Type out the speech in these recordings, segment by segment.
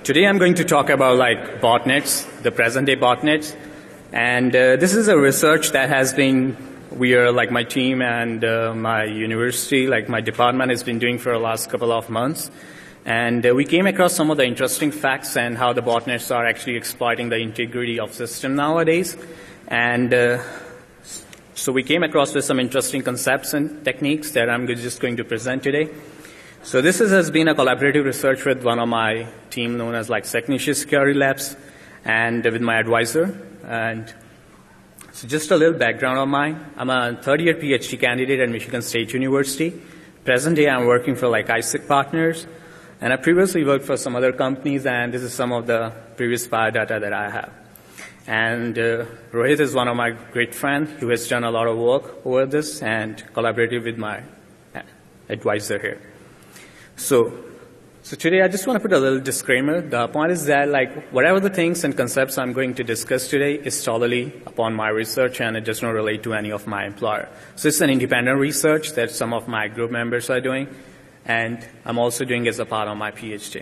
Today I'm going to talk about like botnets, the present day botnets. And this is a research that has been, we are like my team and my university, like my department has been doing for the last couple of months. And we came across some of the interesting facts and how the botnets are actually exploiting the integrity of system nowadays. And so we came across with some interesting concepts and techniques that I'm just going to present today. So this has been a collaborative research with one of my team known as like Secnicious Security Labs and with my advisor. And so just a little background on mine. I'm a third-year PhD candidate at Michigan State University. Present day, I'm working for like ISIC Partners. And I previously worked for some other companies, and this is some of the previous biodata that I have. And Rohit is one of my great friends who has done a lot of work over this and collaborated with my advisor here. So today I just want to put a little disclaimer. The point is that like whatever the things and concepts I'm going to discuss today is totally upon my research and it does not relate to any of my employer. So it's an independent research that some of my group members are doing and I'm also doing as a part of my PhD.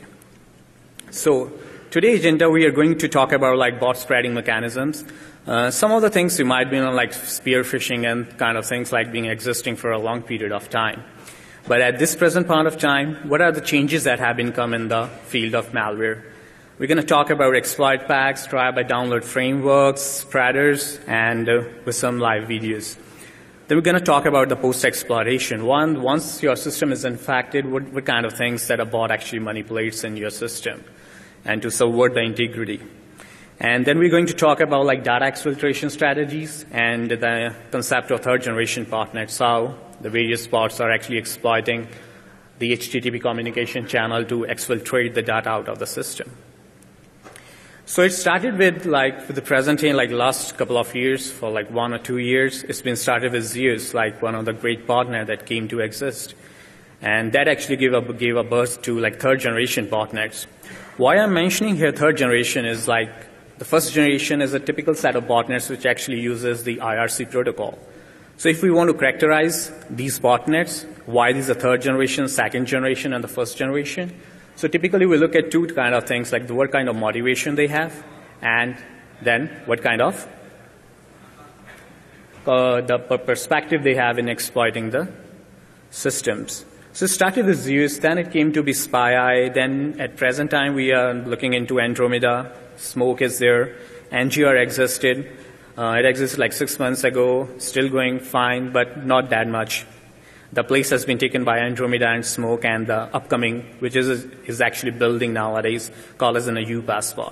So today's agenda we are going to talk about like bot spreading mechanisms. Some of the things you might be on like spear phishing and kind of things like being existing for a long period of time. But at this present point of time, what are the changes that have been come in the field of malware? We're going to talk about exploit packs, try-by-download frameworks, spreaders, and with some live videos. Then we're going to talk about the post-exploitation. Once your system is infected, what kind of things that a bot actually manipulates in your system and to subvert the integrity. And then we're going to talk about like data exfiltration strategies and the concept of third-generation botnets, how the various bots are actually exploiting the HTTP communication channel to exfiltrate the data out of the system. So it started with the present day, like last couple of years, for like 1 or 2 years, it's been started with Zeus, like one of the great botnet that came to exist. And that actually gave a birth to like third-generation botnets. Why I'm mentioning here third generation is like the first generation is a typical set of botnets which actually uses the IRC protocol. So if we want to characterize these botnets, why these are third generation, second generation, and the first generation, so typically we look at two kind of things, like what kind of motivation they have, and then what kind of the perspective they have in exploiting the systems. So it started with Zeus, then it came to be SpyEye, then at present time we are looking into Andromeda, Smoke is there, NGR existed. It existed like 6 months ago, still going fine, but not that much. The place has been taken by Andromeda and Smoke and the upcoming, which is actually building nowadays, called as an EU passport.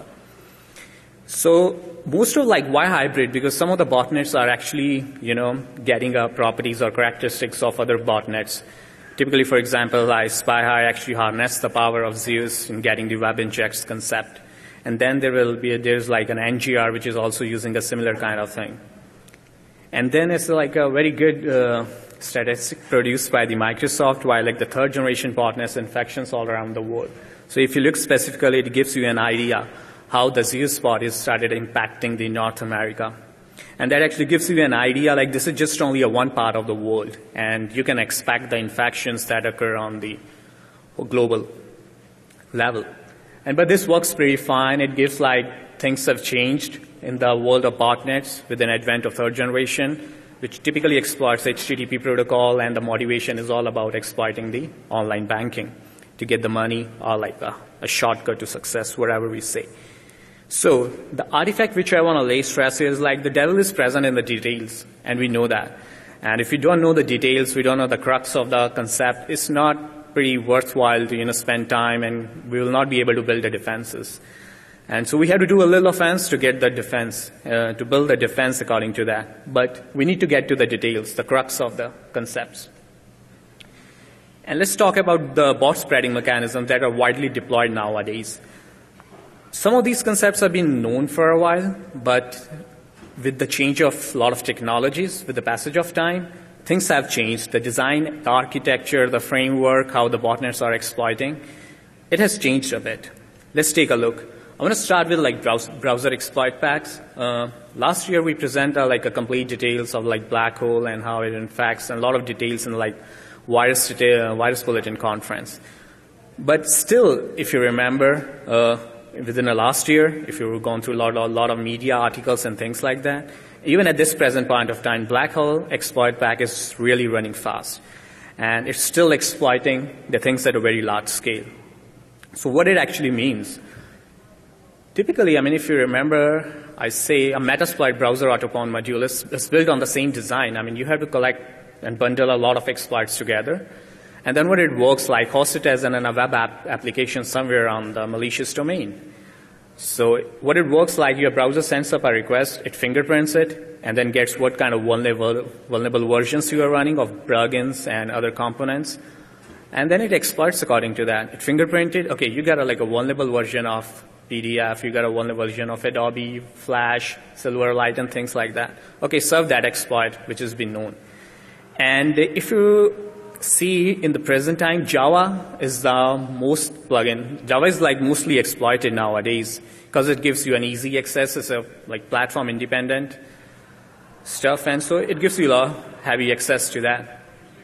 So most of like why hybrid? Because some of the botnets are actually, getting properties or characteristics of other botnets. Typically, for example, like SpyEye actually harness the power of Zeus in getting the web injects concept. And then there's like an NGR, which is also using a similar kind of thing. And then it's like a very good statistic produced by the Microsoft, while like the third generation botnets infections all around the world. So if you look specifically, it gives you an idea how the Zeus bot is started impacting the North America. And that actually gives you an idea, like this is just only a one part of the world. And you can expect the infections that occur on the global level. But this works pretty fine. It gives like things have changed in the world of botnets with an advent of third generation, which typically exploits the HTTP protocol, and the motivation is all about exploiting the online banking to get the money or like a shortcut to success, whatever we say. So the artifact which I want to lay stress is like the devil is present in the details, and we know that. And if we don't know the details, we don't know the crux of the concept, it's not pretty worthwhile to spend time, and we will not be able to build the defenses. And so we have to do a little offense to get the defense, to build the defense according to that. But we need to get to the details, the crux of the concepts. And let's talk about the bot spreading mechanisms that are widely deployed nowadays. Some of these concepts have been known for a while, but with the change of a lot of technologies, with the passage of time, things have changed. The design, the architecture, the framework, how the botnets are exploiting, it has changed a bit. Let's take a look. I want to start with like browser exploit packs. Last year we presented like a complete details of like black hole and how it infects, and a lot of details in like virus bulletin conference. But still, if you remember, within the last year, if you've gone through a lot of media articles and things like that, even at this present point of time, Black Hole exploit pack is really running fast. And it's still exploiting the things at a very large scale. So what it actually means, typically, I mean, if you remember, I say a Metasploit browser AutoPwn module is built on the same design. I mean, you have to collect and bundle a lot of exploits together. And then what it works like, host it as a web application somewhere on the malicious domain. So what it works like, your browser sends up a request, it fingerprints it, and then gets what kind of vulnerable versions you are running of plugins and other components. And then it exploits according to that. It fingerprinted, okay, you got a vulnerable version of PDF, you got a vulnerable version of Adobe, Flash, Silverlight, and things like that. Okay, serve that exploit, which has been known. And if you see in the present time, Java is the most plugin. Java is like mostly exploited nowadays because it gives you an easy access. It's a like platform independent stuff, and so it gives you a heavy access to that.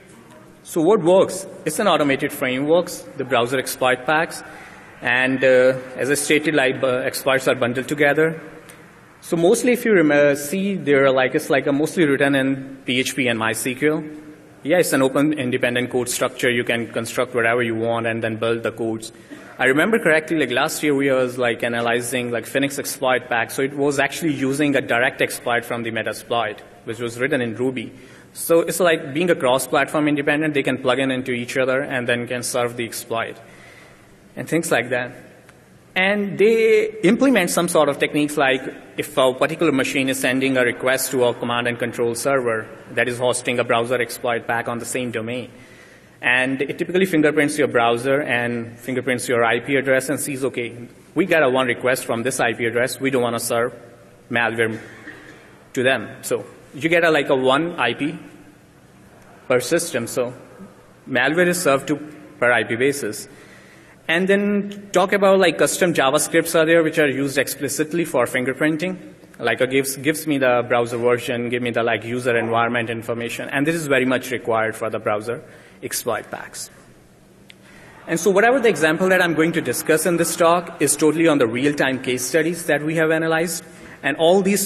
So what works? It's an automated frameworks, the browser exploit packs, and as I stated, like exploits are bundled together. So mostly, if you see, it's like a mostly written in PHP and MySQL. Yeah, it's an open, independent code structure. You can construct whatever you want and then build the codes. I remember correctly, like last year, we was like analyzing like Phoenix exploit pack. So it was actually using a direct exploit from the Metasploit, which was written in Ruby. So it's like being a cross-platform independent. They can plug in into each other and then can serve the exploit and things like that. And they implement some sort of techniques like if a particular machine is sending a request to a command and control server that is hosting a browser exploit pack on the same domain. And it typically fingerprints your browser and fingerprints your IP address and sees, okay, we got a one request from this IP address. We don't want to serve malware to them. So you get like a one IP per system. So malware is served to per IP basis. And then talk about like custom JavaScripts are there which are used explicitly for fingerprinting. Like it gives me the browser version, give me the like user environment information. And this is very much required for the browser exploit packs. And so whatever the example that I'm going to discuss in this talk is totally on the real-time case studies that we have analyzed. And all these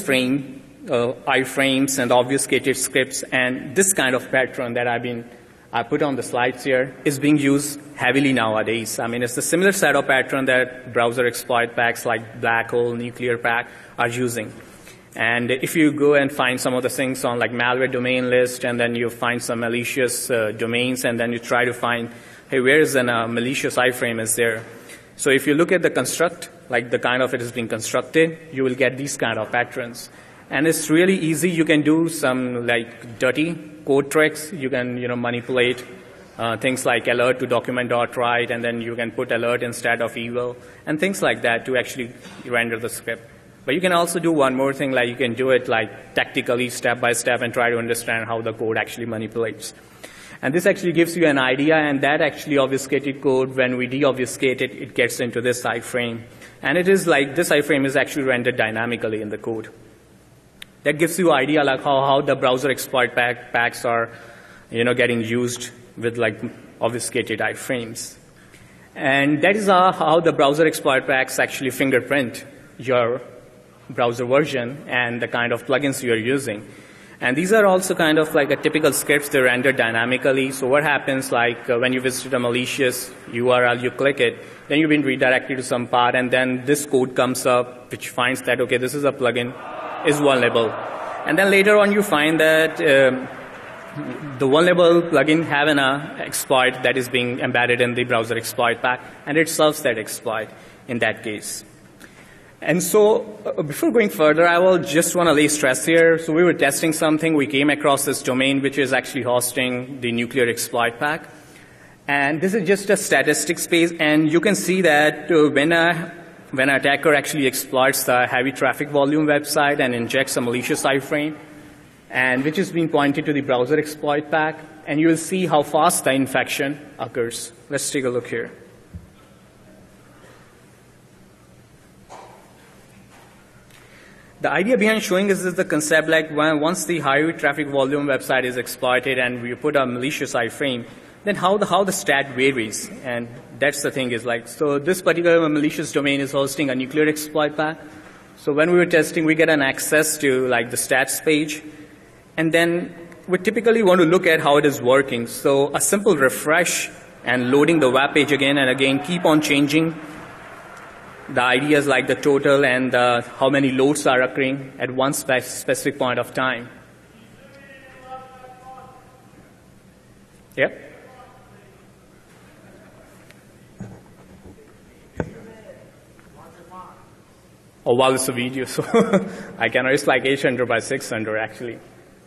iframes and obfuscated scripts and this kind of pattern that I put on the slides here is being used heavily nowadays. I mean, it's a similar set of pattern that browser exploit packs like Black Hole, Nuclear Pack are using. And if you go and find some of the things on like malware domain list, and then you find some malicious domains, and then you try to find, hey, where is a malicious iframe is there? So if you look at the construct, like the kind of it is being constructed, you will get these kind of patterns. And it's really easy. You can do some like dirty code tricks. You can manipulate things like alert to document.write, and then you can put alert instead of evil, and things like that to actually render the script. But you can also do one more thing, like you can do it like tactically, step by step, and try to understand how the code actually manipulates. And this actually gives you an idea, and that actually obfuscated code, when we deobfuscate it, it gets into this iframe. And it is like this iframe is actually rendered dynamically in the code. That gives you an idea like how the browser exploit packs are getting used with like obfuscated iframes. And that is how the browser exploit packs actually fingerprint your browser version and the kind of plugins you are using. And these are also kind of like a typical scripts. They're rendered dynamically. So what happens like when you visit a malicious URL, you click it, then you've been redirected to some path, and then this code comes up which finds that, okay, this is a plugin, is vulnerable. And then later on you find that the vulnerable plugin have an exploit that is being embedded in the browser exploit pack, and it serves that exploit in that case. And so before going further, I will just want to lay stress here. So we were testing something. We came across this domain which is actually hosting the Nuclear exploit pack. And this is just a statistics page. And you can see that when an attacker actually exploits the heavy traffic volume website and injects a malicious iframe, and which is being pointed to the browser exploit pack, and you will see how fast the infection occurs. Let's take a look here. The idea behind showing this is the concept like once the high traffic volume website is exploited and we put a malicious iframe, then how the stat varies. And that's the thing is like, so this particular malicious domain is hosting a nuclear exploit pack. So when we were testing, we get an access to like the stats page. And then we typically want to look at how it is working. So a simple refresh and loading the web page again and again, keep on changing the ideas like the total and how many loads are occurring at one specific point of time. Yep. Oh, wow, it's a video, so I cannot. It's like 800 by 600, actually.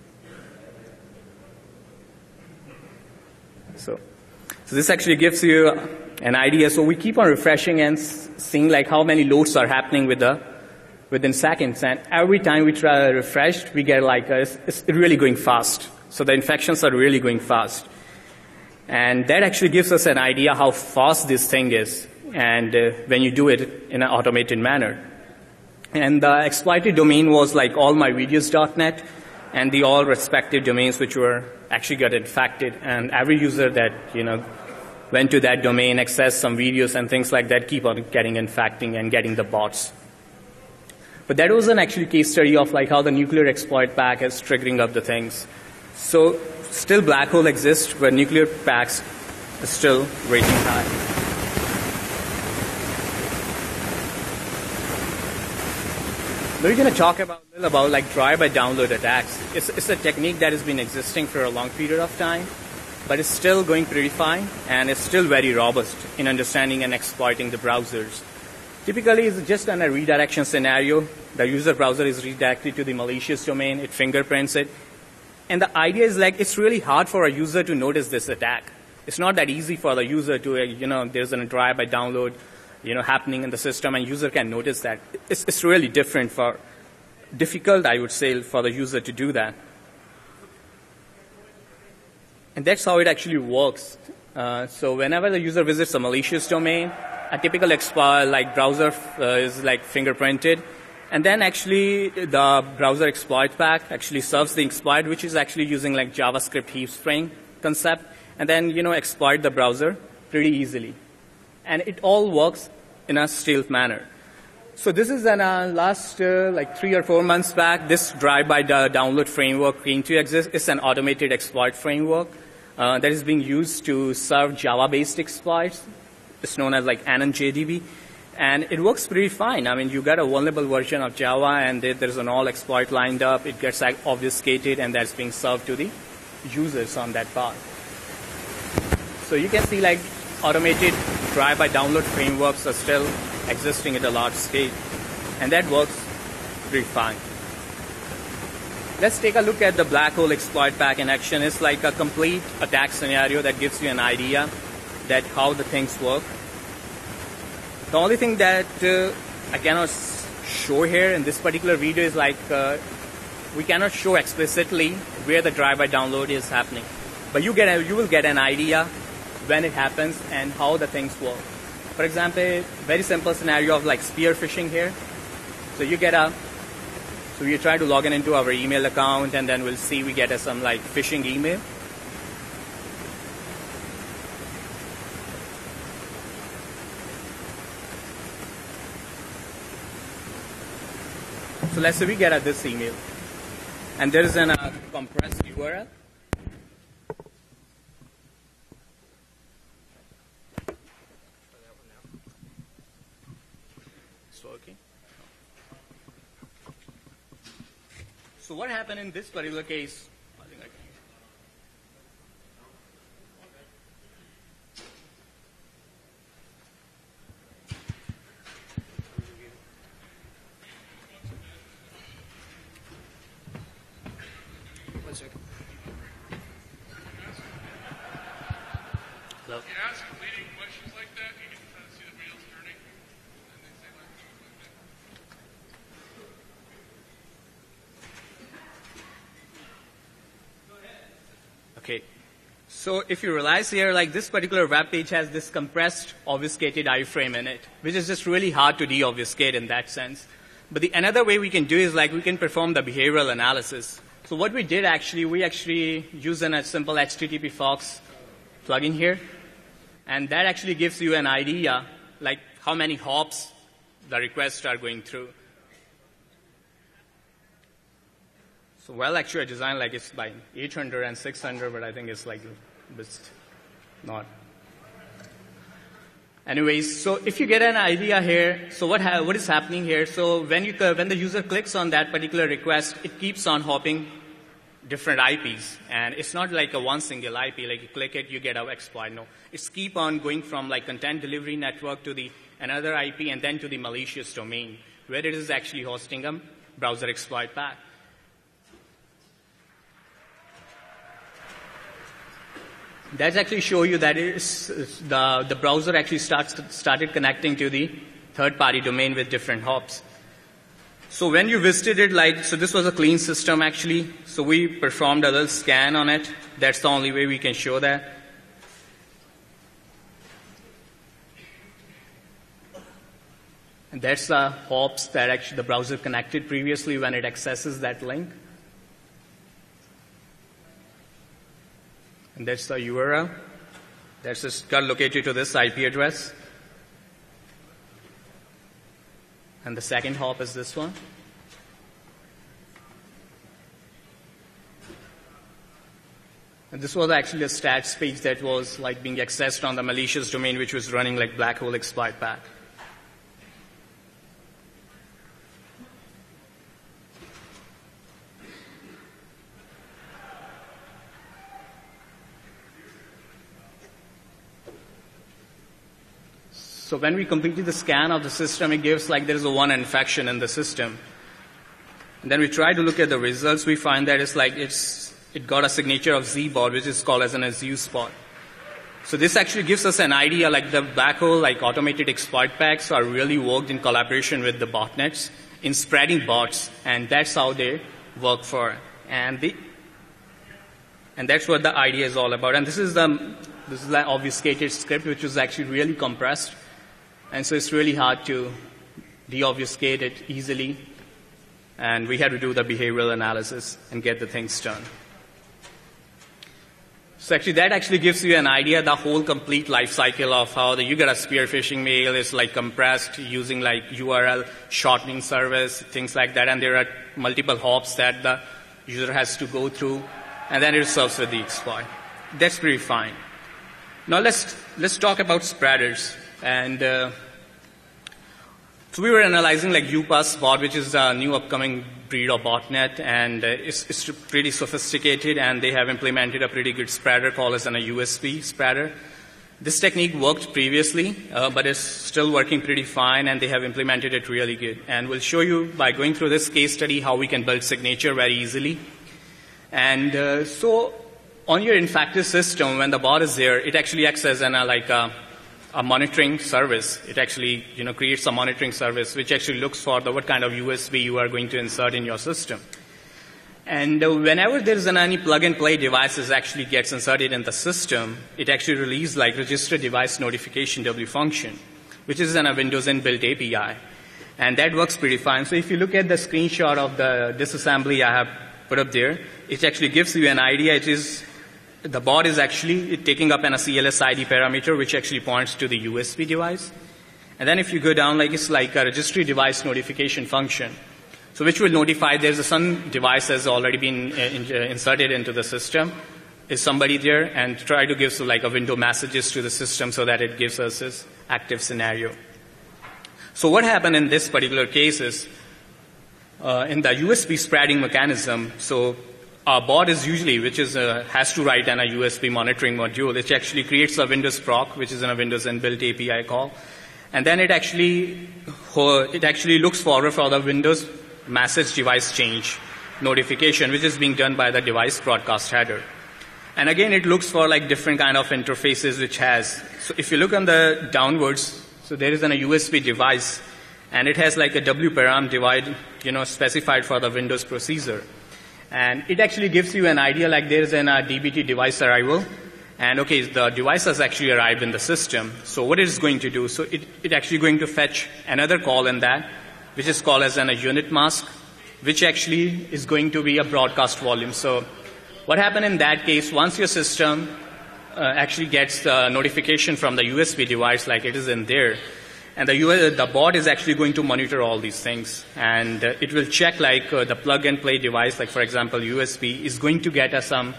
So this actually gives you an idea. So we keep on refreshing and seeing like how many loads are happening within seconds. And every time we try to refresh, we get like it's really going fast. So the infections are really going fast. And that actually gives us an idea how fast this thing is. And when you do it in an automated manner. And the exploited domain was like all my videos.net and the all respective domains which were actually got infected. And every user that, went to that domain, accessed some videos and things like that, keep on getting infecting and getting the bots. But that was an actually case study of like how the nuclear exploit pack is triggering up the things. So still black hole exists, but nuclear packs are still rating high. Now we're going to talk a little about like drive-by download attacks. It's a technique that has been existing for a long period of time, but it's still going pretty fine, and it's still very robust in understanding and exploiting the browsers. Typically, it's just in a redirection scenario. The user browser is redirected to the malicious domain. It fingerprints it. And the idea is like it's really hard for a user to notice this attack. It's not that easy for the user to, there's a drive-by download happening in the system, and user can notice that. It's really difficult, I would say, for the user to do that. And that's how it actually works. So whenever the user visits a malicious domain, a typical browser is like fingerprinted, and then actually the browser exploit pack actually serves the exploit, which is actually using like JavaScript heap string concept, and then exploit the browser pretty easily. And it all works in a stealth manner. So this is an last 3 or 4 months back, this drive-by download framework came to exist. It's an automated exploit framework that is being used to serve Java-based exploits. It's known as like AnonJDB. And it works pretty fine. I mean, you got a vulnerable version of Java, and there's an all exploit lined up. It gets obfuscated, and that's being served to the users on that part. So you can see like automated drive-by download frameworks are still existing at a large scale, and that works pretty fine. Let's take a look at the black hole exploit pack in action. It's like a complete attack scenario that gives you an idea that how the things work. The only thing that I cannot show here in this particular video is like we cannot show explicitly where the drive-by download is happening, but you will get an idea when it happens and how the things work. For example, very simple scenario of like spear phishing here. So you try to log in into our email account, and then we'll see we get some like phishing email. So let's say we get this email, and there is a compressed URL. So what happened in this particular case? One second. Hello? You ask leading questions like that, you can kind of see the wheels turning, and they say like that. Okay. So if you realize here, like this particular web page has this compressed, obfuscated iframe in it, which is just really hard to de-obfuscate in that sense. But another way we can do is like we can perform the behavioral analysis. So what we did actually, we actually used a simple HTTP Fox plug in here. And that actually gives you an idea, like how many hops the requests are going through. So well, actually, I designed like it's by 800 and 600, but I think it's like just not. Anyways, so if you get an idea here, so what is happening here? So when the user clicks on that particular request, it keeps on hopping different IPs, and it's not like a one single IP. Like you click it, you get a exploit. No, it's keep on going from like content delivery network to the another IP, and then to the malicious domain where it is actually hosting a browser exploit path. That's actually show you that the browser actually started connecting to the third-party domain with different hops. So when you visited it, so this was a clean system actually. So we performed a little scan on it. That's the only way we can show that. And that's the hops that actually the browser connected previously when it accesses that link. And that's the URL. That's just got located to this IP address. And the second hop is this one. And this was actually a stats page that was like being accessed on the malicious domain, which was running like black hole exploit path. So when we completed the scan of the system, it gives like there is a one infection in the system. And then we try to look at the results. We find that it got a signature of ZBot, which is called as an Azure spot. So this actually gives us an idea like the black hole, like automated exploit packs are really worked in collaboration with the botnets in spreading bots, and that's how they work for. And that's what the idea is all about. And this is the obfuscated script, which was actually really compressed. And so it's really hard to deobfuscate it easily. And we had to do the behavioral analysis and get the things done. So actually that actually gives you an idea, the whole complete life cycle of how you get a spear phishing mail is like compressed using like URL shortening service, things like that. And there are multiple hops that the user has to go through. And then it serves with the exploit. That's pretty fine. Now let's talk about spreaders. And so we were analyzing like UPass bot, which is a new upcoming breed of botnet, and it's pretty sophisticated, and they have implemented a pretty good spreader called as a USB spreader. This technique worked previously, but it's still working pretty fine, and they have implemented it really good. And we'll show you by going through this case study how we can build signature very easily. And so on your infected system, when the bot is there, it actually acts as a monitoring service. It actually, creates a monitoring service which actually looks for what kind of USB you are going to insert in your system. And whenever there is any plug-and-play devices actually gets inserted in the system, it actually releases like register device notification W function, which is in a Windows inbuilt API. And that works pretty fine. So if you look at the screenshot of the disassembly I have put up there, it actually gives you an idea. The bot is actually taking up a CLS ID parameter, which actually points to the USB device. And then if you go down, it's like a registry device notification function. So which will notify there's some device has already been inserted into the system. Is somebody there? And try to give a window messages to the system so that it gives us this active scenario. So what happened in this particular case is, in the USB spreading mechanism, so a bot is usually, which has to write a USB monitoring module. It actually creates a Windows proc, which is in a Windows inbuilt API call. And then it actually looks forward for the Windows message device change notification, which is being done by the device broadcast header. And again, it looks for different kind of interfaces which has. So if you look on the downwards, so there is a USB device, and it has a WParam divide, specified for the Windows procedure. And it actually gives you an idea there is a DBT device arrival. And okay, the device has actually arrived in the system. So what it is going to do? So it actually going to fetch another call in that, which is called as a unit mask, which actually is going to be a broadcast volume. So what happened in that case, once your system actually gets the notification from the USB device, like it is in there. And the bot is actually going to monitor all these things. And it will check like the plug-and-play device, like for example USB, is going to get some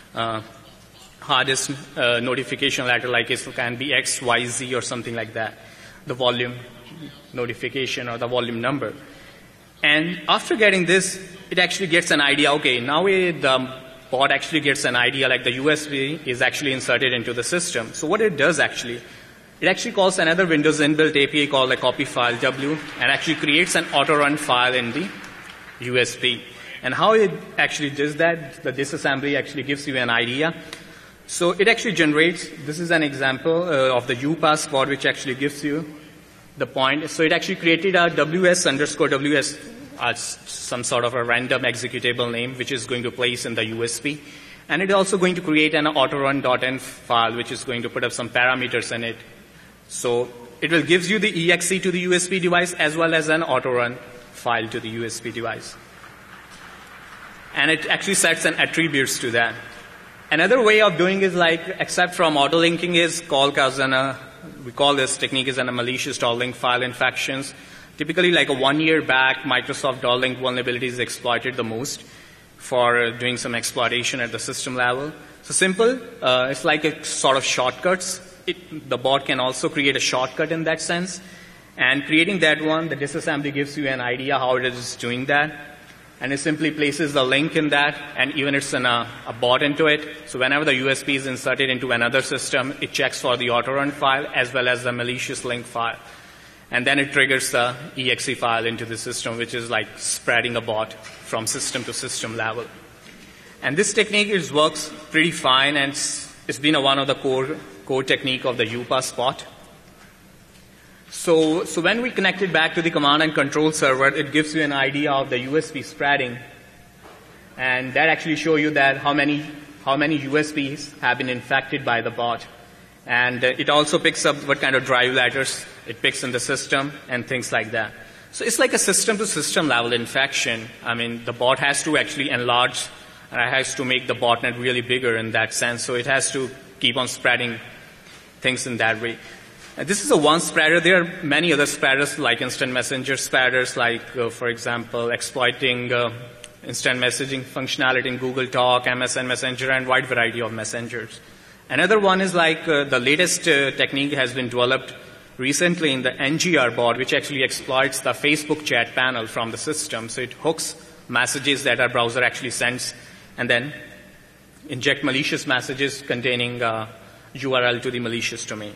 hard disk notification letter, like it can be X, Y, Z or something like that, the volume notification or the volume number. And after getting this, it actually gets an idea, okay, now the bot actually gets an idea like the USB is actually inserted into the system. So what it does actually, it actually calls another Windows inbuilt API called a copy file W and actually creates an auto-run file in the USB. And how it actually does that, the disassembly actually gives you an idea. So it actually generates, this is an example of the UPass bot which actually gives you the point. So it actually created a WS_WS as some sort of a random executable name which is going to place in the USB. And it's also going to create an autorun.env file which is going to put up some parameters in it. So it will gives you the exe to the USB device as well as an autorun file to the USB device. And it actually sets an attributes to that. Another way of doing is like, except from auto-linking, is called as we call this technique as a malicious DOL-link file infections. Typically, like 1 year back, Microsoft DOL-link vulnerability is exploited the most for doing some exploitation at the system level. So simple, it's like a sort of shortcuts. The bot can also create a shortcut in that sense. And creating that one, the disassembly gives you an idea how it is doing that. And it simply places the link in that, and even it's in a bot into it. So whenever the USB is inserted into another system, it checks for the autorun file as well as the malicious link file. And then it triggers the exe file into the system, which is like spreading a bot from system to system level. And this technique works pretty fine, and it's been one of the core technique of the UPass bot. So when we connect it back to the command and control server, it gives you an idea of the USB spreading. And that actually shows you that how many USBs have been infected by the bot. And it also picks up what kind of drive letters it picks in the system and things like that. So it's like a system to system level infection. I mean, the bot has to actually enlarge, and it has to make the botnet really bigger in that sense. So it has to keep on spreading things in that way. This is a one spreader. There are many other spreaders like instant messenger spreaders, like, for example, exploiting instant messaging functionality in Google Talk, MSN Messenger, and wide variety of messengers. Another one is like the latest technique has been developed recently in the NGR bot, which actually exploits the Facebook chat panel from the system. So it hooks messages that our browser actually sends and then inject malicious messages containing URL to the malicious domain.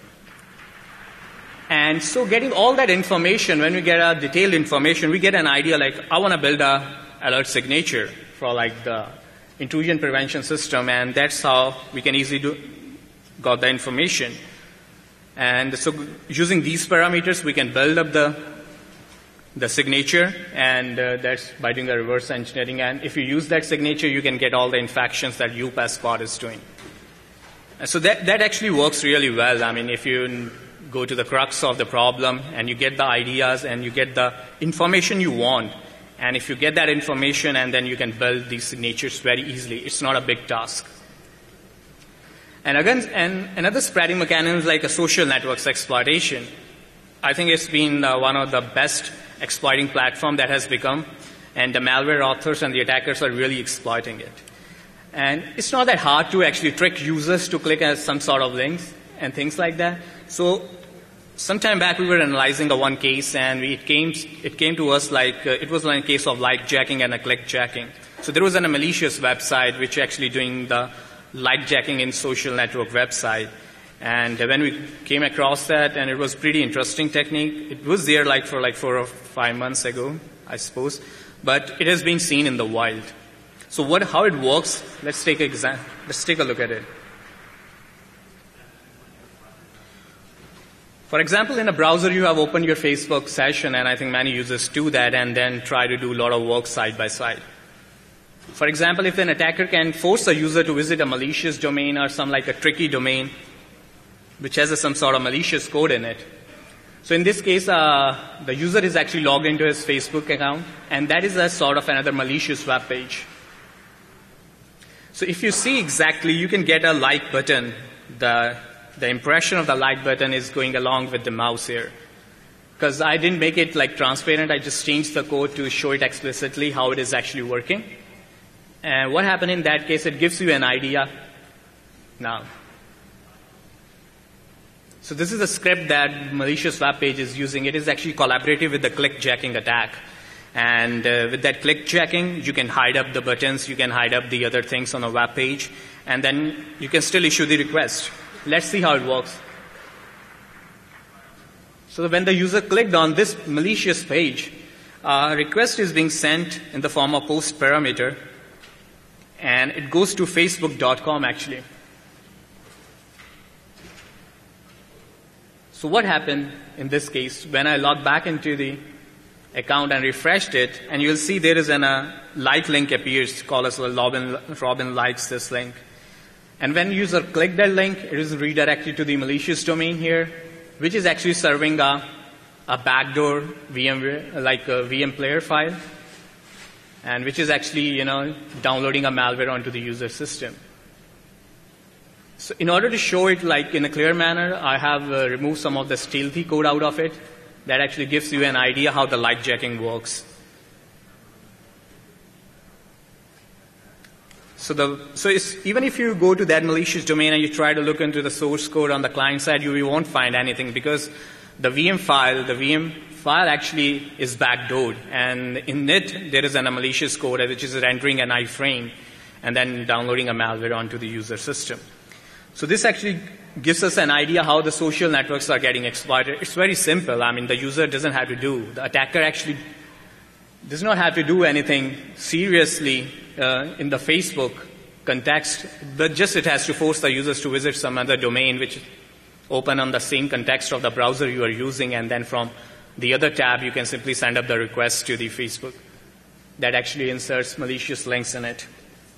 And so getting all that information, when we get a detailed information, we get an idea like, I want to build a alert signature for like the intrusion prevention system, and that's how we can easily got the information. And so using these parameters, we can build up the signature, and that's by doing the reverse engineering. And if you use that signature, you can get all the infections that UPass bot is doing. And so that actually works really well. I mean, if you go to the crux of the problem and you get the ideas and you get the information you want, and if you get that information and then you can build these signatures very easily, it's not a big task. And again, another spreading mechanism is like a social networks exploitation. I think it's been one of the best exploiting platform that has become, and the malware authors and the attackers are really exploiting it. And it's not that hard to actually trick users to click on some sort of links and things like that. So sometime back we were analyzing the one case, and it came to us like it was like a case of like jacking and a click jacking. So there was a malicious website which actually doing the like jacking in social network website. And when we came across that, and it was pretty interesting technique. It was there like for like 4 or 5 months ago, I suppose, but it has been seen in the wild. So how it works? Let's take a look at it. For example, in a browser, you have opened your Facebook session, and I think many users do that and then try to do a lot of work side by side. For example, if an attacker can force a user to visit a malicious domain or some like a tricky domain, which has some sort of malicious code in it. So in this case, the user is actually logged into his Facebook account, and that is a sort of another malicious web page. So if you see exactly, you can get a like button the impression of the like button is going along with the mouse here. Because I didn't make it like transparent, I just changed the code to show it explicitly how it is actually working. And what happened in that case, it gives you an idea now. So this is a script that malicious web page is using. It is actually collaborative with the clickjacking attack. And with that clickjacking, you can hide up the buttons, you can hide up the other things on a web page, and then you can still issue the request. Let's see how it works. So when the user clicked on this malicious page, a request is being sent in the form of post parameter, and it goes to facebook.com actually. So what happened in this case, when I logged back into the account and refreshed it, and you'll see there is a like link appears, call us Robin likes this link. And when user click that link, it is redirected to the malicious domain here, which is actually serving a backdoor VM, like a VM player file, and which is actually, downloading a malware onto the user system. So in order to show it like in a clear manner, I have removed some of the stealthy code out of it. That actually gives you an idea how the likejacking works. So even if you go to that malicious domain and you try to look into the source code on the client side, you won't find anything because the VM file actually is backdoored, and in it there is a malicious code which is rendering an iframe and then downloading a malware onto the user system. So this actually gives us an idea how the social networks are getting exploited. It's very simple. I mean, the user doesn't have to do. The attacker actually does not have to do anything seriously in the Facebook context, but just it has to force the users to visit some other domain which is open on the same context of the browser you are using, and then from the other tab you can simply send up the request to the Facebook that actually inserts malicious links in it.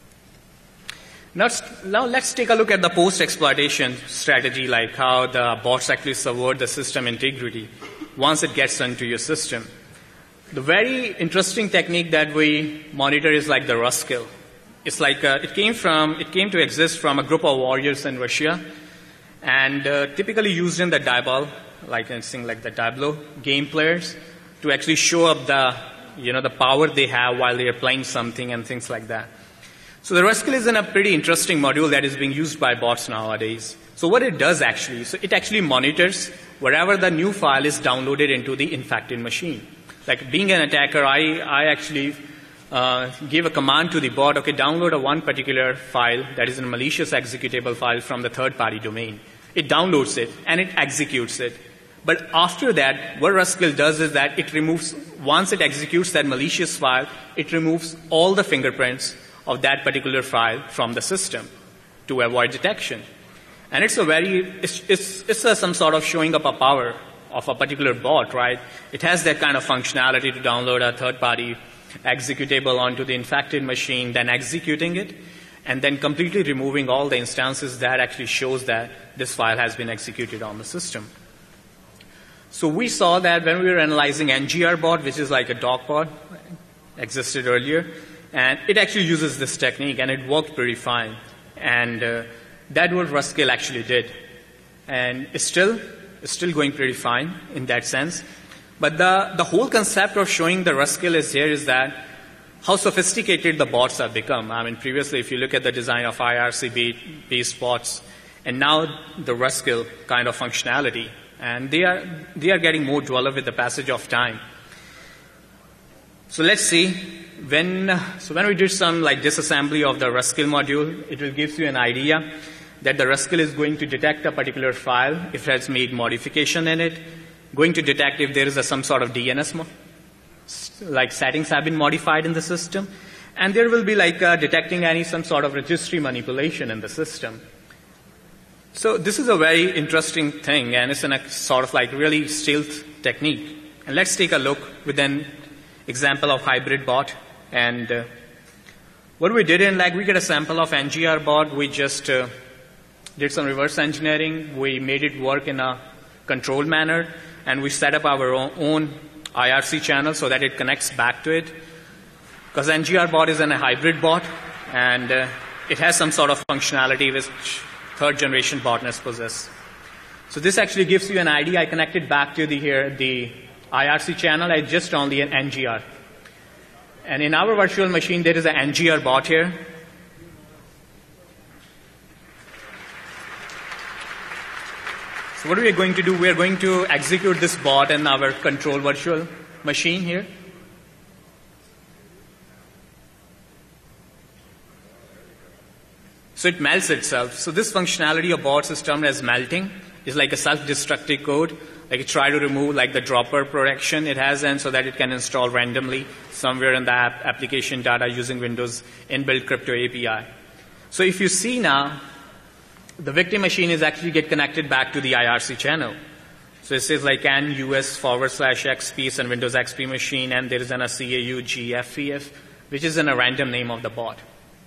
Now let's take a look at the post-exploitation strategy, like how the bots actually subvert the system integrity once it gets into your system. The very interesting technique that we monitor is like the Rust kill. It's like it came to exist from a group of warriors in Russia, and typically used in the Diablo, like anything like the Diablo game players, to actually show up the power they have while they are playing something and things like that. So the Rust kill is a pretty interesting module that is being used by bots nowadays. So what it does actually, so it actually monitors wherever the new file is downloaded into the infected machine. Like being an attacker, I actually gave a command to the bot, okay, download one particular file that is a malicious executable file from the third-party domain. It downloads it and it executes it. But after that, what Rust kill does is that it removes, once it executes that malicious file, it removes all the fingerprints of that particular file from the system to avoid detection. And it's some sort of showing up a power of a particular bot, right? It has that kind of functionality to download a third-party executable onto the infected machine, then executing it, and then completely removing all the instances that actually shows that this file has been executed on the system. So we saw that when we were analyzing NGRBot, which is like a dog bot, existed earlier, and it actually uses this technique, and it worked pretty fine. And that's what Rust kill actually did. And it's still going pretty fine in that sense. But the whole concept of showing the Rust kill is here is that how sophisticated the bots have become. I mean, previously, if you look at the design of IRC-based bots, and now the Rust kill kind of functionality, and they are getting more developed with the passage of time. So let's see. When we did some like disassembly of the Rust kill module, it will give you an idea that the Rust kill is going to detect a particular file if it has made modification in it, going to detect if there is some sort of DNS, like settings have been modified in the system, and there will be like detecting some sort of registry manipulation in the system. So this is a very interesting thing, and it's a sort of like really stealth technique. And let's take a look with an example of hybrid bot. And what we did we get a sample of NGRBot. We just did some reverse engineering. We made it work in a controlled manner, and we set up our own IRC channel so that it connects back to it. Because NGRBot is a hybrid bot, and it has some sort of functionality which third generation botnets possess. So this actually gives you an idea. I connected back to the IRC channel. I just only an NGR. And in our virtual machine, there is an NGR bot here. So what we are going to do, we are going to execute this bot in our control virtual machine here. So it melts itself. So this functionality of bots is termed as melting. It's like a self-destructive code. Like it try to remove like the dropper protection it has, and so that it can install randomly somewhere in the application data using Windows inbuilt crypto API. So if you see now, the victim machine is actually get connected back to the IRC channel. So it says like CAN US/X piece and Windows XP machine, and there is a CAU GFEF, which is in a random name of the bot.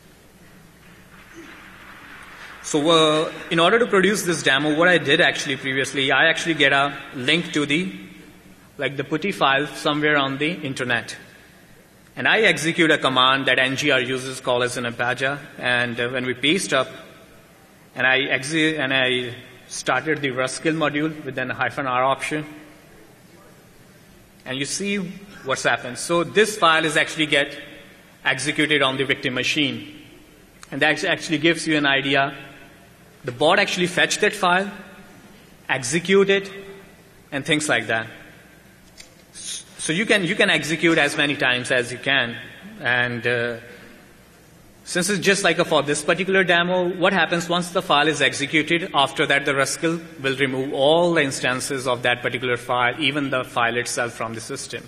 So in order to produce this demo, what I did actually previously, I actually get a link to the PuTTY file somewhere on the internet. And I execute a command that NGR uses called as an Apache. And when we paste up, and I started the Rustskill module with an -r option. And you see what's happened. So this file is actually get executed on the victim machine. And that actually gives you an idea. The bot actually fetched that file, execute it, and things like that. So you can execute as many times as you can. And since it's just like for this particular demo, what happens once the file is executed, after that the Rustskill will remove all the instances of that particular file, even the file itself from the system.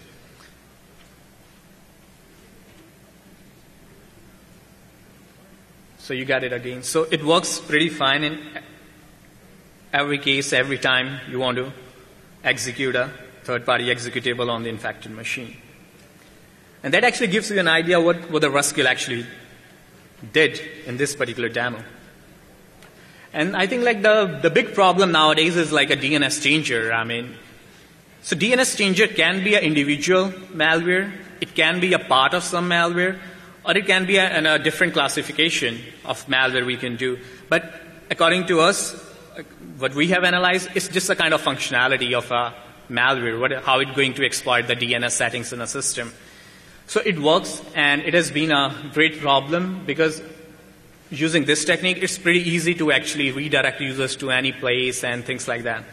So you got it again. So it works pretty fine in every case, every time you want to execute a third-party executable on the infected machine. And that actually gives you an idea what the Rustskill actually did in this particular demo. And I think like the big problem nowadays is like a DNS changer. So DNS changer can be an individual malware. It can be a part of some malware. Or it can be a different classification of malware we can do. But according to us, what we have analyzed, it's just a kind of functionality of a malware, how it's going to exploit the DNS settings in a system. So it works, and it has been a great problem because using this technique, it's pretty easy to actually redirect users to any place and things like that.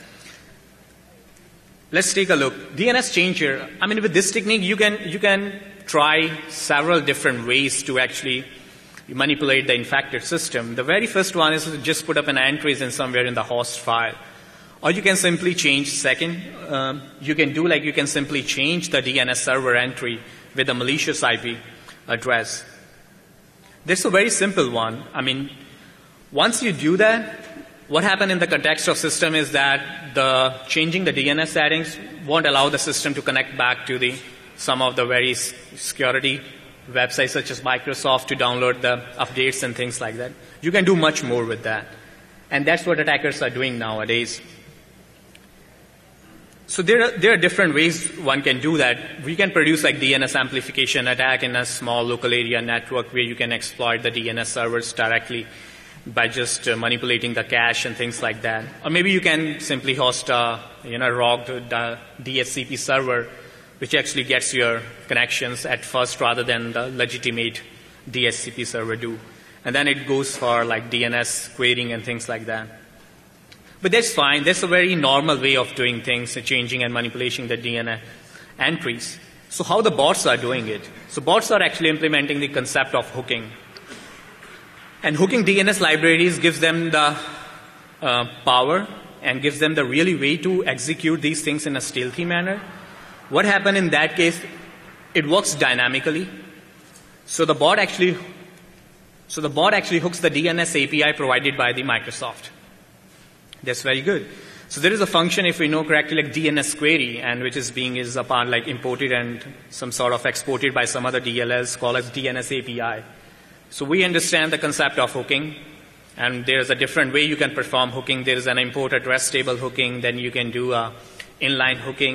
Let's take a look. DNS changer. With this technique, you can try several different ways to actually manipulate the infected system. The very first one is to just put up an entries in somewhere in the host file. Or you can simply change you can simply change the DNS server entry with a malicious IP address. This is a very simple one. Once you do that, what happened in the context of system is that changing the DNS settings won't allow the system to connect back to some of the very security websites such as Microsoft to download the updates and things like that. You can do much more with that. And that's what attackers are doing nowadays. So there are different ways one can do that. We can produce like DNS amplification attack in a small local area network where you can exploit the DNS servers directly by just manipulating the cache and things like that. Or maybe you can simply host a rogue DHCP server which actually gets your connections at first rather than the legitimate DHCP server do. And then it goes for like DNS querying and things like that. But that's fine. That's a very normal way of doing things, changing and manipulating the DNS entries. So how the bots are doing it? So bots are actually implementing the concept of hooking. And hooking DNS libraries gives them the power and gives them the really way to execute these things in a stealthy manner. What happened in that case, it works dynamically. So the bot actually hooks the DNS API provided by the Microsoft. That's very good. So there is a function, if we know correctly, like DNS query, and which is upon like imported and some sort of exported by some other DLLs called as DNS API. So we understand the concept of hooking, and there is a different way you can perform hooking. There is an import address table hooking, then you can do a inline hooking,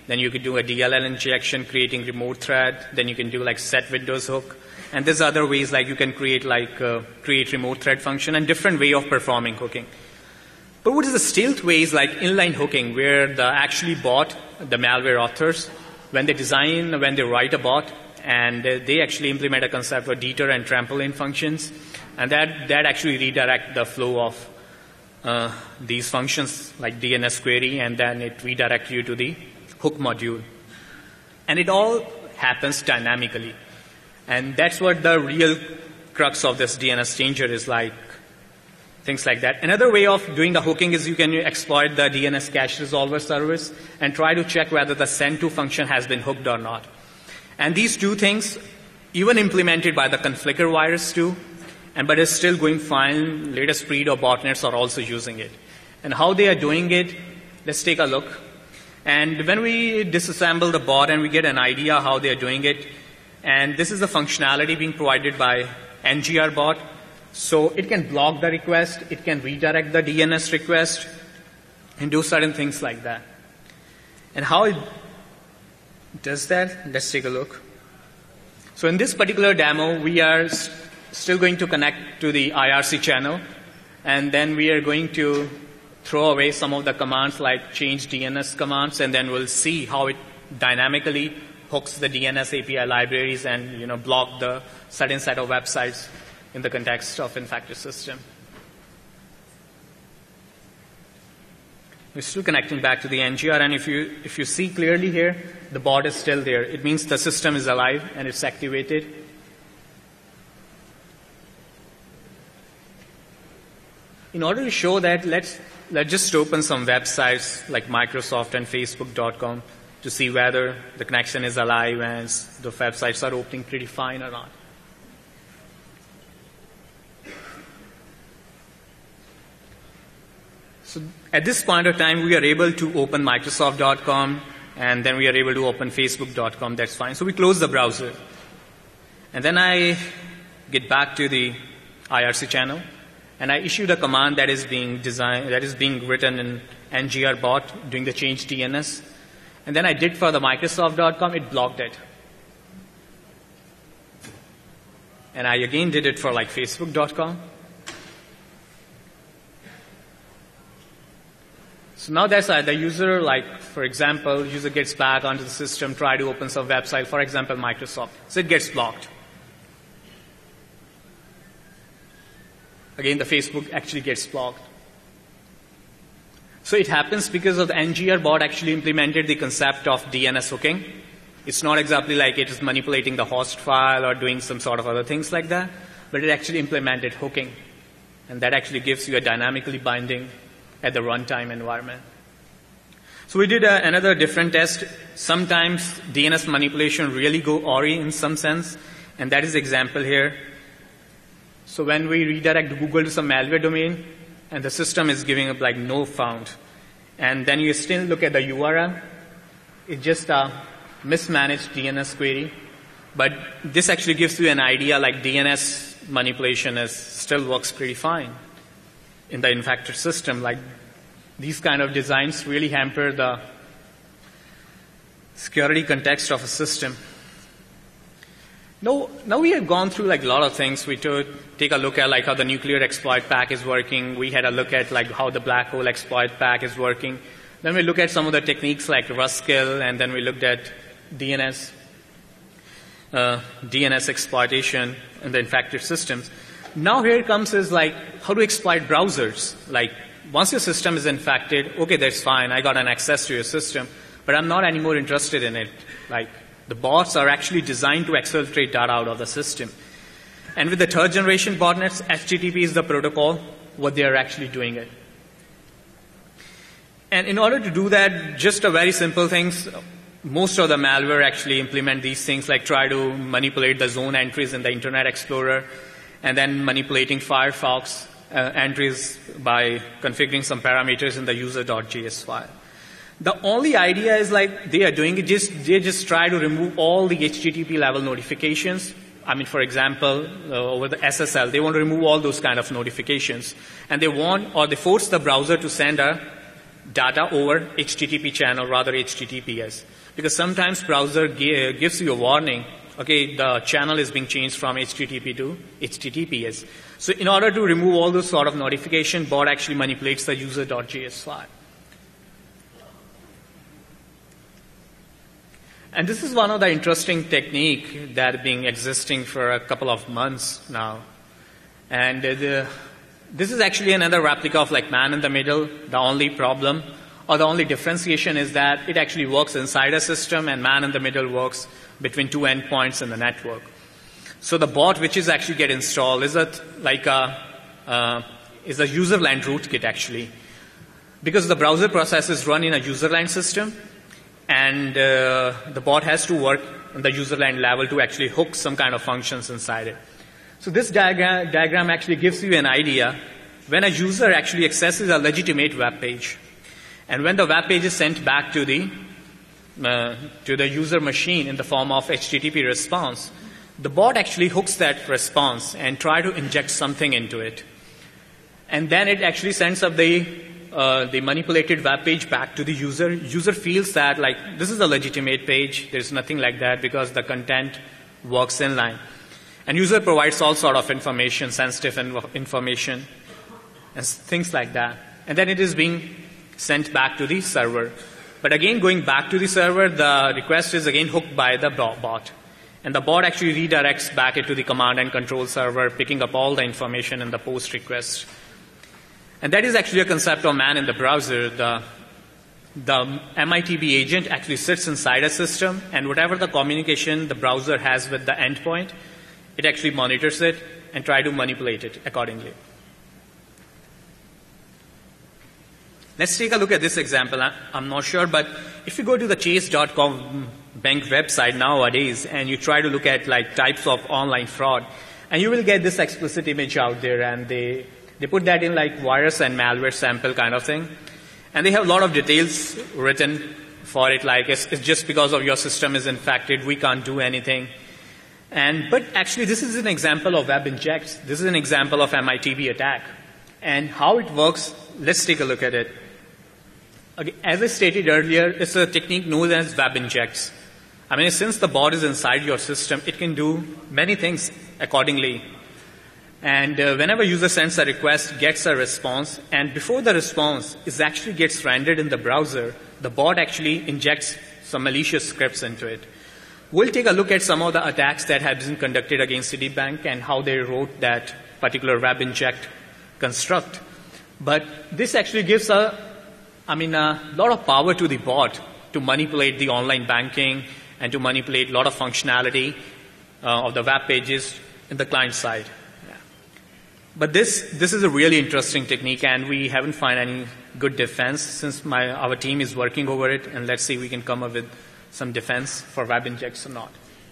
Then you could do a DLL injection, creating remote thread. Then you can do like set Windows hook. And there's other ways like you can create create remote thread function and different way of performing hooking. But what is the stealth ways like inline hooking, where the actually bot, the malware authors, when they write a bot, and they actually implement a concept of deter and trampoline functions, and that actually redirect the flow of these functions like DNS query, and then it redirect you to the hook module. And it all happens dynamically. And that's what the real crux of this DNS changer is like. Things like that. Another way of doing the hooking is you can exploit the DNS cache resolver service and try to check whether the send to function has been hooked or not. And these two things, even implemented by the Conflicker virus too, but it's still going fine. Latest breed of botnets are also using it. And how they are doing it, let's take a look. And when we disassemble the bot and we get an idea how they are doing it, and this is the functionality being provided by NGR bot. So it can block the request, it can redirect the DNS request, and do certain things like that. And how it does that, let's take a look. So in this particular demo, we are still going to connect to the IRC channel, and then we are going to throw away some of the commands like change DNS commands, and then we'll see how it dynamically hooks the DNS API libraries and block the certain set of websites in the context of infected system. We're still connecting back to the NGR, and if you see clearly here, the bot is still there. It means the system is alive and it's activated. In order to show that, let's just open some websites like Microsoft and Facebook.com to see whether the connection is alive and the websites are opening pretty fine or not. So at this point of time, we are able to open Microsoft.com, and then we are able to open Facebook.com. That's fine. So we close the browser. And then I get back to the IRC channel, and I issued a command that is being written in NGR bot doing the change DNS. And then I did for the Microsoft.com, it blocked it. And I again did it for like Facebook.com. So now that's the user, like, for example, user gets back onto the system, try to open some website, for example, Microsoft. So it gets blocked. Again, the Facebook actually gets blocked. So it happens because of the NGR bot actually implemented the concept of DNS hooking. It's not exactly like it is manipulating the host file or doing some sort of other things like that, but it actually implemented hooking. And that actually gives you a dynamically binding at the runtime environment. So we did another different test. Sometimes DNS manipulation really go awry in some sense, and that is the example here. So when we redirect Google to some malware domain, and the system is giving up like no found, and then you still look at the URL, it's just a mismanaged DNS query, but this actually gives you an idea like DNS manipulation still works pretty fine in the infected system. Like these kind of designs really hamper the security context of a system. Now we have gone through like a lot of things. We take a look at like how the nuclear exploit pack is working. We had a look at like how the black hole exploit pack is working. Then we look at some of the techniques like Rustkill, and then we looked at DNS exploitation in the infected systems. Now here comes is like how to exploit browsers. Like once your system is infected, okay, that's fine. I got an access to your system, but I'm not anymore interested in it. Like the bots are actually designed to exfiltrate data out of the system. And with the third generation botnets, HTTP is the protocol, what they are actually doing it. And in order to do that, just a very simple things, most of the malware actually implement these things like try to manipulate the zone entries in the Internet Explorer, and then manipulating Firefox entries by configuring some parameters in the user.js file. The only idea is like they are doing it they just try to remove all the HTTP level notifications. I mean, for example, over the SSL, they want to remove all those kind of notifications, and they force the browser to send a data over HTTP channel, rather HTTPS. Because sometimes browser gives you a warning, okay, the channel is being changed from HTTP to HTTPS. So in order to remove all those sort of notification, bot actually manipulates the user.js file. And this is one of the interesting technique that been existing for a couple of months now. And this is actually another replica of like man in the middle. The only problem or the only differentiation is that it actually works inside a system and man in the middle works between two endpoints in the network. So the bot which is actually get installed is a userland rootkit actually. Because the browser process is run in a userland system, and the bot has to work in the userland level to actually hook some kind of functions inside it. So this diagram actually gives you an idea when a user actually accesses a legitimate web page. And when the web page is sent back to the user machine in the form of HTTP response, the bot actually hooks that response and try to inject something into it. And then it actually sends up the manipulated web page back to the user. User feels that like this is a legitimate page. There's nothing like that because the content works in line. And user provides all sort of information, sensitive information, and things like that. And then it is being sent back to the server. But again, going back to the server, the request is again hooked by the bot. And the bot actually redirects back into the command and control server, picking up all the information in the post request. And that is actually a concept of man in the browser. The MITB agent actually sits inside a system, and whatever the communication the browser has with the endpoint, it actually monitors it and try to manipulate it accordingly. Let's take a look at this example. I'm not sure, but if you go to the chase.com bank website nowadays and you try to look at like types of online fraud, and you will get this explicit image out there, and they put that in like virus and malware sample kind of thing. And they have a lot of details written for it, like it's just because of your system is infected, we can't do anything. But actually this is an example of web injects. This is an example of MITB attack. And how it works, let's take a look at it. Okay, as I stated earlier, it's a technique known as web injects. I mean, since the bot is inside your system, it can do many things accordingly. And whenever user sends a request, gets a response, and before the response is actually gets rendered in the browser, the bot actually injects some malicious scripts into it. We'll take a look at some of the attacks that have been conducted against Citibank and how they wrote that particular web inject construct. But this actually gives a lot of power to the bot to manipulate the online banking and to manipulate a lot of functionality of the web pages in the client side. But this is a really interesting technique, and we haven't found any good defense since our team is working over it, and let's see if we can come up with some defense for web injects or not.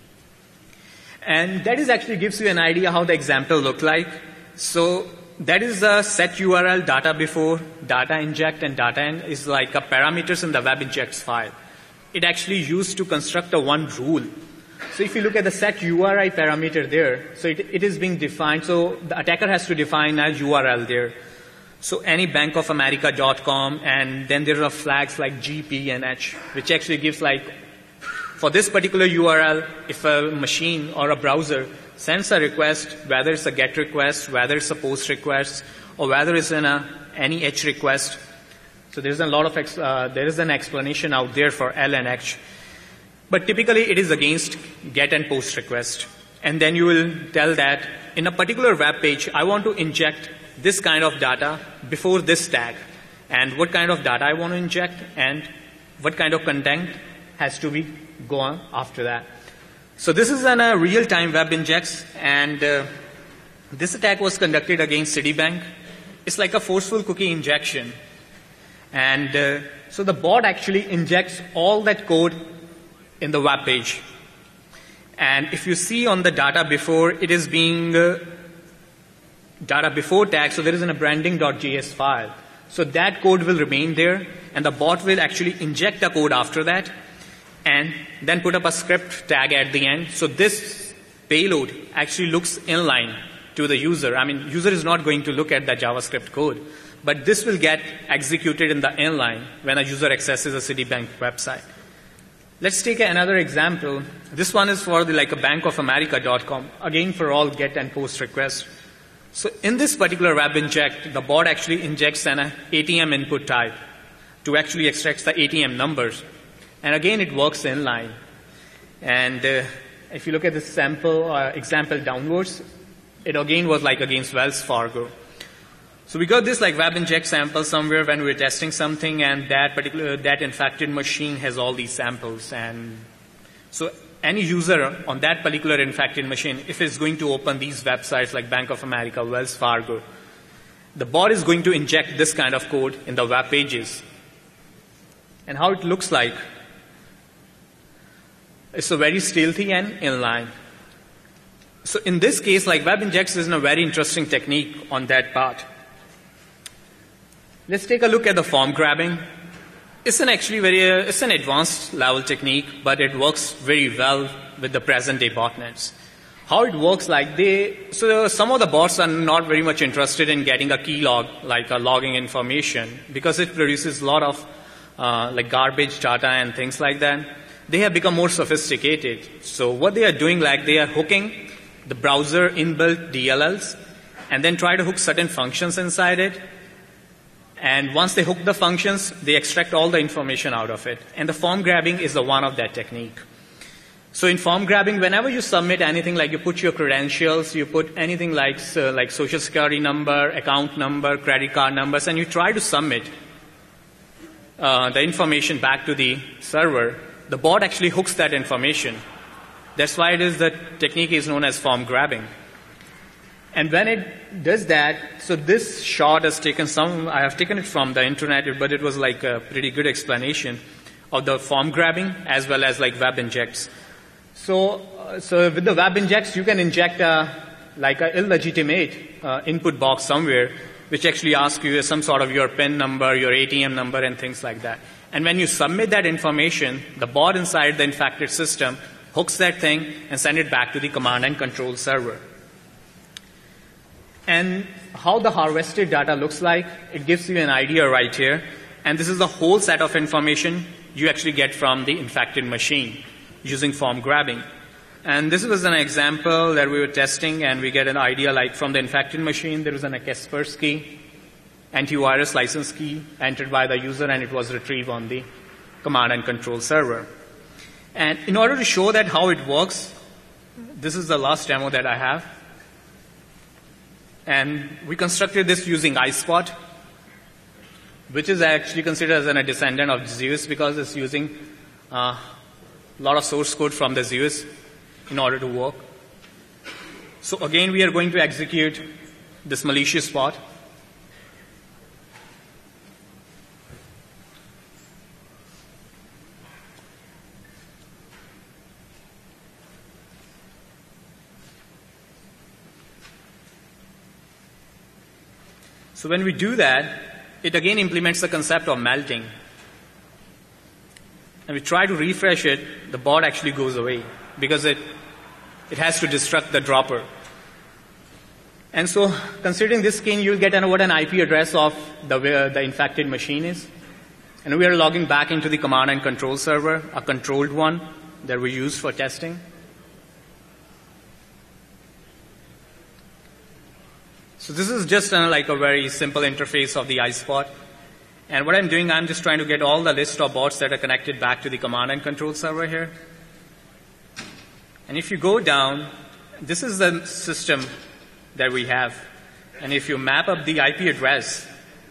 And that is actually gives you an idea how the example looked like. So that is a set URL, data before, data inject, and data end is like a parameters in the web injects file. It actually used to construct a one rule. So if you look at the set URI parameter there, so it is being defined. So the attacker has to define a URL there. So any bankofamerica.com, and then there are flags like G, P, and H, which actually gives like, for this particular URL, if a machine or a browser sends a request, whether it's a GET request, whether it's a POST request, or whether it's any H request. So there's a lot of there is an explanation out there for L and H. But typically it is against GET and POST request. And then you will tell that in a particular web page, I want to inject this kind of data before this tag. And what kind of data I want to inject and what kind of content has to be gone after that. So this is a real-time web injects, and this attack was conducted against Citibank. It's like a forceful cookie injection. And so the bot actually injects all that code in the web page. And if you see on the data before, it is being data before tag, so there is a branding.js file. So that code will remain there, and the bot will actually inject the code after that, and then put up a script tag at the end. So this payload actually looks inline to the user. I mean, user is not going to look at the JavaScript code, but this will get executed in the inline when a user accesses a Citibank website. Let's take another example. This one is for the, like a bankofamerica.com, again for all get and post requests. So in this particular web inject, the bot actually injects an ATM input type to actually extract the ATM numbers. And again, it works inline. And if you look at the sample example downwards, it again was like against Wells Fargo. So we got this like web inject sample somewhere when we were testing something, and that infected machine has all these samples. And so any user on that particular infected machine, if it's going to open these websites like Bank of America, Wells Fargo, the bot is going to inject this kind of code in the web pages. And how it looks like, it's a very stealthy and inline. So in this case, like web injects is a very interesting technique on that part. Let's take a look at the form grabbing. It's an advanced level technique, but it works very well with the present day botnets. How it works, like some of the bots are not very much interested in getting a key log, like a logging information, because it produces a lot of like garbage data and things like that. They have become more sophisticated. So what they are doing, like they are hooking the browser inbuilt DLLs and then try to hook certain functions inside it. And once they hook the functions, they extract all the information out of it. And the form grabbing is the one of that technique. So in form grabbing, whenever you submit anything, like you put your credentials, you put anything like social security number, account number, credit card numbers, and you try to submit the information back to the server, the bot actually hooks that information. That's why the technique is known as form grabbing. And when it does that, so this shot has taken I have taken it from the internet, but it was like a pretty good explanation of the form grabbing as well as like web injects. So with the web injects, you can inject like an illegitimate input box somewhere, which actually asks you some sort of your PIN number, your ATM number, and things like that. And when you submit that information, the bot inside the infected system hooks that thing and sends it back to the command and control server. And how the harvested data looks like, it gives you an idea right here. And this is the whole set of information you actually get from the infected machine using form grabbing. And this was an example that we were testing, and we get an idea like from the infected machine, there was an Kaspersky antivirus license key entered by the user, and it was retrieved on the command and control server. And in order to show that how it works, this is the last demo that I have. And we constructed this using iSpot, which is actually considered as a descendant of Zeus because it's using a lot of source code from the Zeus in order to work. So again, we are going to execute this malicious bot. So when we do that, it again implements the concept of melting. And we try to refresh it, the bot actually goes away because it has to destruct the dropper. And so considering this scheme, you'll get what an IP address of where the infected machine is. And we are logging back into the command and control server, a controlled one that we use for testing. So this is just like a very simple interface of the iSpot. And what I'm doing, I'm just trying to get all the list of bots that are connected back to the command and control server here. And if you go down, this is the system that we have. And if you map up the IP address,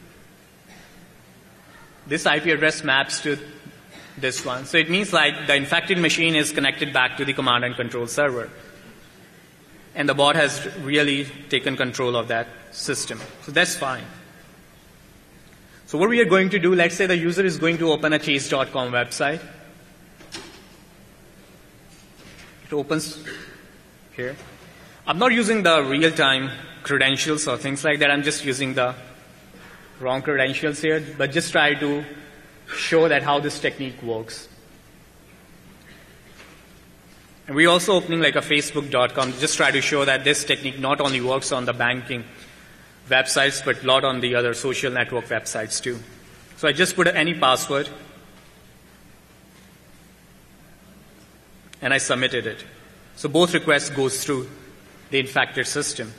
this IP address maps to this one. So it means like the infected machine is connected back to the command and control server. And the bot has really taken control of that system. So that's fine. So what we are going to do, let's say the user is going to open a chase.com website. It opens here. I'm not using the real-time credentials or things like that. I'm just using the wrong credentials here, but just try to show that how this technique works. And we're also opening like a Facebook.com, just try to show that this technique not only works on the banking websites, but a lot on the other social network websites too. So I just put any password, and I submitted it. So both requests goes through the infected system.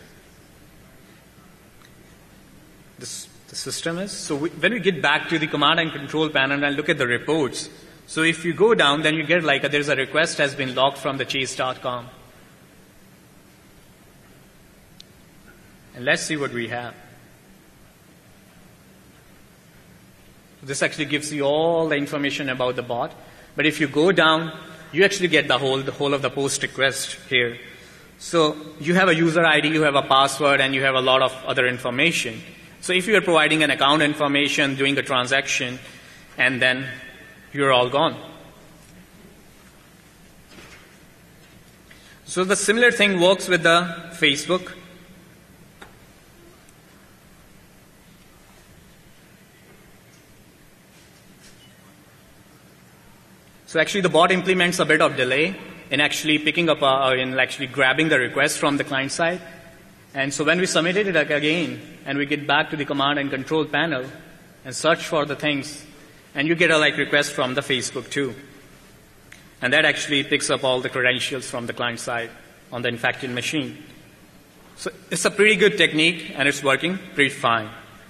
The system is, so when we get back to the command and control panel and look at the reports, so if you go down, then you get like there's a request has been logged from the chase.com. And let's see what we have. This actually gives you all the information about the bot. But if you go down, you actually get the whole of the post request here. So you have a user ID, you have a password, and you have a lot of other information. So if you are providing an account information, doing a transaction, and then you're all gone. So the similar thing works with the Facebook. So actually the bot implements a bit of delay in actually picking up, in actually grabbing the request from the client side. And so when we submitted it again, and we get back to the command and control panel and search for the things, and you get a request from the Facebook too. And that actually picks up all the credentials from the client side on the infected machine. So it's a pretty good technique, and it's working pretty fine.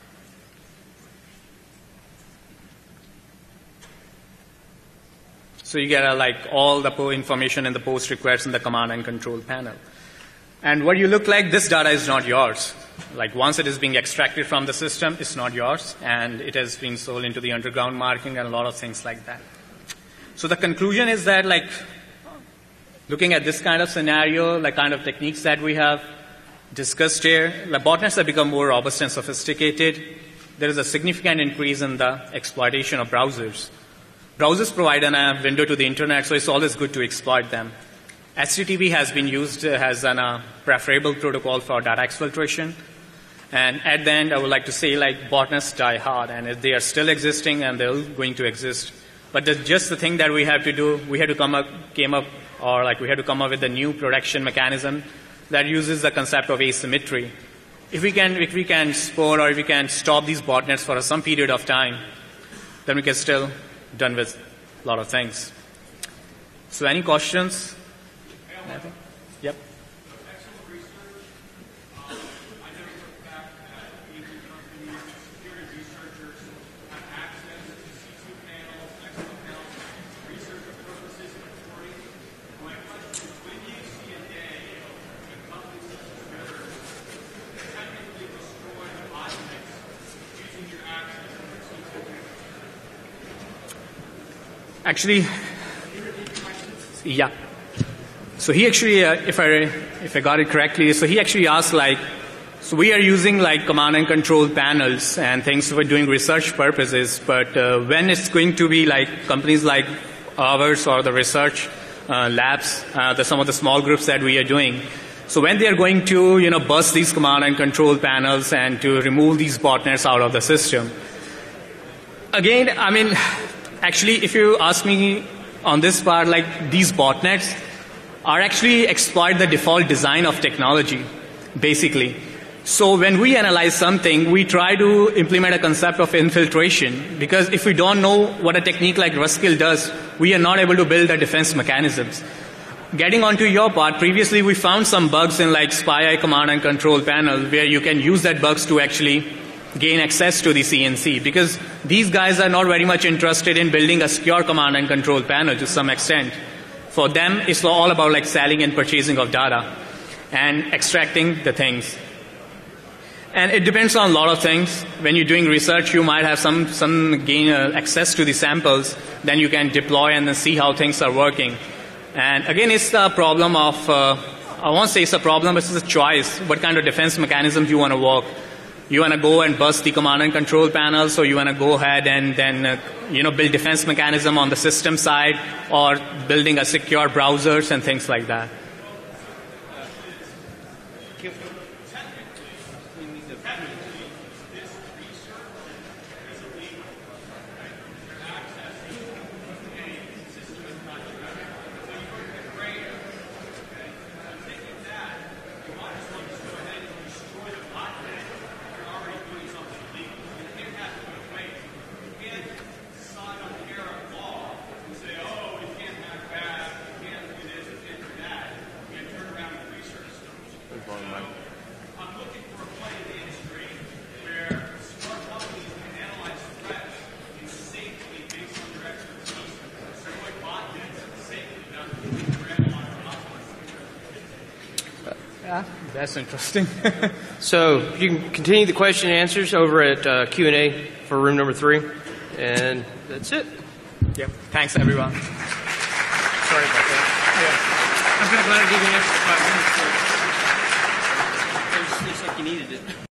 So you get all the information in the post requests in the command and control panel. And what you look like, this data is not yours. Once it is being extracted from the system, it's not yours, and it has been sold into the underground market and a lot of things like that. So the conclusion is that looking at this kind of scenario, kind of techniques that we have discussed here, the botnets have become more robust and sophisticated. There is a significant increase in the exploitation of browsers. Browsers provide a window to the internet, so it's always good to exploit them. HTTP has been used as a preferable protocol for data exfiltration. And at the end, I would like to say botnets die hard, and they are still existing and they're going to exist. But just the thing that we have to do, we had to come up with a new protection mechanism that uses the concept of asymmetry. If we can spore or if we can stop these botnets for some period of time, then we can still done with a lot of things. So any questions? Yep. Actually, yeah. So he actually, if I got it correctly, so he actually asked so we are using command and control panels and things for doing research purposes, but when it's going to be companies like ours or the research labs, some of the small groups that we are doing, so when they are going to bust these command and control panels and to remove these botnets out of the system, again, I mean, actually, if you ask me on this part, these botnets are actually exploit the default design of technology, basically. So when we analyze something, we try to implement a concept of infiltration, because if we don't know what a technique like Rustkill does, we are not able to build the defense mechanisms. Getting onto your part, previously we found some bugs in SpyEye command and control panel where you can use that bugs to actually gain access to the CNC, because these guys are not very much interested in building a secure command and control panel to some extent. For them, it's all about selling and purchasing of data and extracting the things. And it depends on a lot of things. When you're doing research, you might have some gain access to the samples, then you can deploy and then see how things are working. And again, it's the problem of, I won't say it's a problem, but it's a choice. What kind of defense mechanisms you want to work? You want to go and bust the command and control panel, so you want to go ahead and then build defense mechanism on the system side, or building a secure browsers and things like that. microphone, Mike. Yeah, that's interesting. So you can continue the question and answers over at Q&A for room number 3. And that's it. Yep. Thanks, everyone. Sorry about that. I'm glad I gave you an extra 5 minutes. It looks like you needed it.